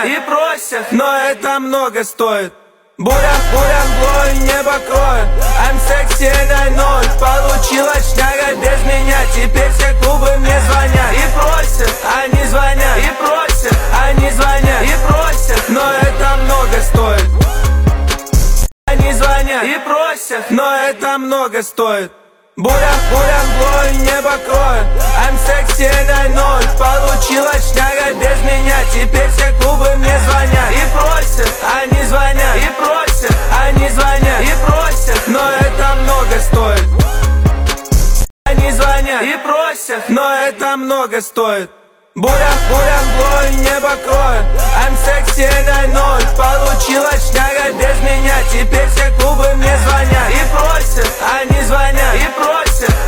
звонят и просят, но это много стоит. Буря, мглой небо кроет. I'm sexy and I know it. Получилась шняга без меня. Теперь все клубы мне звонят и просят. Они звонят и просят. Они звонят и просят, но это много стоит. Они звонят и просят, но это много стоит. Буря, мглой небо кроет. I'm sexy and I know it. Получилась шняга без меня. Теперь все клубы мне звонят и просят. Они звонят и просят. Они звонят и просят, но это много стоит. Они звонят и просят, но это много стоит. Буря, мглой небо кроет. I'm sexy and I know it. Получилась шняга без меня. Теперь все клубы мне звонят и просят. Они звонят и просят.